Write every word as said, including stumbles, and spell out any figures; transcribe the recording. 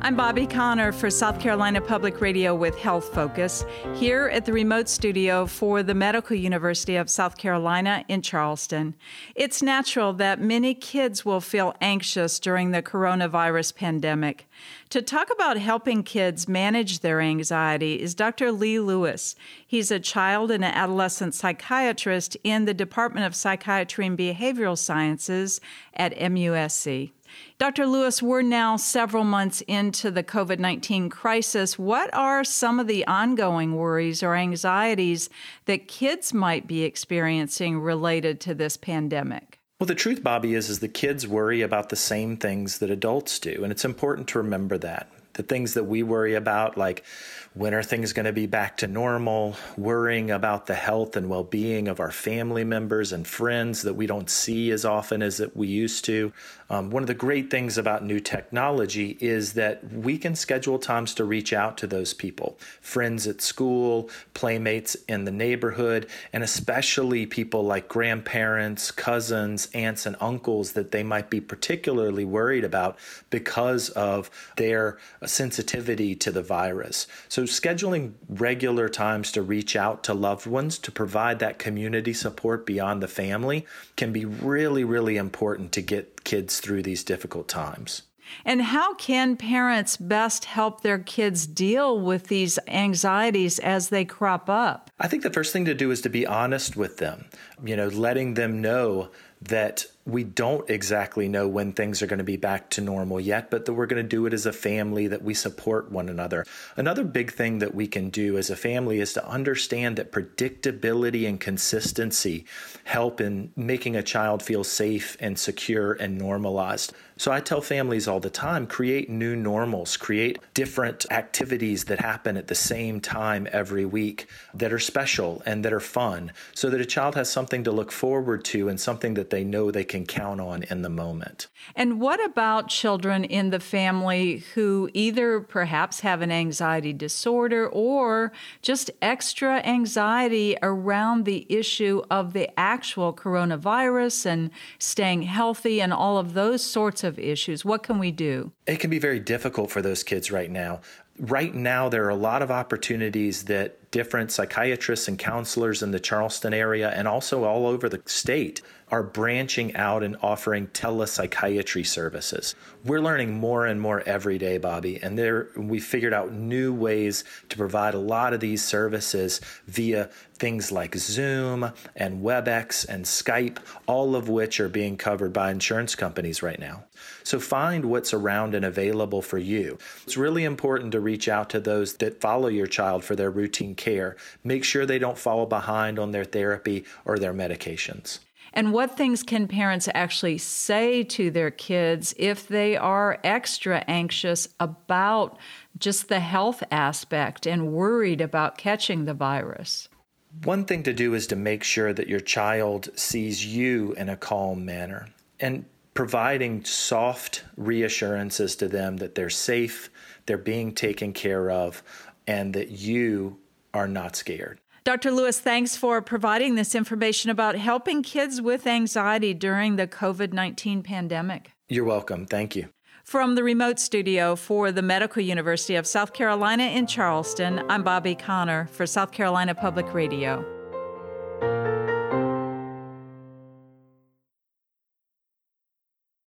I'm Bobby Connor for South Carolina Public Radio with Health Focus, here at the remote studio for the Medical University of South Carolina in Charleston. It's natural that many kids will feel anxious during the coronavirus pandemic. To talk about helping kids manage their anxiety is Doctor Lee Lewis. He's a child and adolescent psychiatrist in the Department of Psychiatry and Behavioral Sciences at M U S C. Doctor Lewis, we're now several months into the COVID nineteen crisis. What are some of the ongoing worries or anxieties that kids might be experiencing related to this pandemic? Well, the truth, Bobby, is, is the kids worry about the same things that adults do, and it's important to remember that. The things that we worry about, like when are things going to be back to normal, worrying about the health and well-being of our family members and friends that we don't see as often as we used to. Um, one of the great things about new technology is that we can schedule times to reach out to those people, friends at school, playmates in the neighborhood, and especially people like grandparents, cousins, aunts, and uncles that they might be particularly worried about because of their sensitivity to the virus. So scheduling regular times to reach out to loved ones to provide that community support beyond the family can be really, really important to get kids through these difficult times. And how can parents best help their kids deal with these anxieties as they crop up? I think the first thing to do is to be honest with them, you know, letting them know that we don't exactly know when things are going to be back to normal yet, but that we're going to do it as a family, that we support one another. Another big thing that we can do as a family is to understand that predictability and consistency help in making a child feel safe and secure and normalized. So I tell families all the time, create new normals, create different activities that happen at the same time every week that are special and that are fun, so that a child has something to look forward to and something that they know they can count on in the moment. And what about children in the family who either perhaps have an anxiety disorder or just extra anxiety around the issue of the actual coronavirus and staying healthy and all of those sorts of issues? What can we do? It can be very difficult for those kids right now. Right now, there are a lot of opportunities that different psychiatrists and counselors in the Charleston area and also all over the state are branching out and offering telepsychiatry services. We're learning more and more every day, Bobby, and there we figured out new ways to provide a lot of these services via things like Zoom and WebEx and Skype, all of which are being covered by insurance companies right now. So find what's around and available for you. It's really important to reach out to those that follow your child for their routine care. Make sure they don't fall behind on their therapy or their medications. And what things can parents actually say to their kids if they are extra anxious about just the health aspect and worried about catching the virus? One thing to do is to make sure that your child sees you in a calm manner and providing soft reassurances to them that they're safe, they're being taken care of, and that you are not scared. Doctor Lewis, thanks for providing this information about helping kids with anxiety during the COVID nineteen pandemic. You're welcome. Thank you. From the remote studio for the Medical University of South Carolina in Charleston, I'm Bobby Connor for South Carolina Public Radio.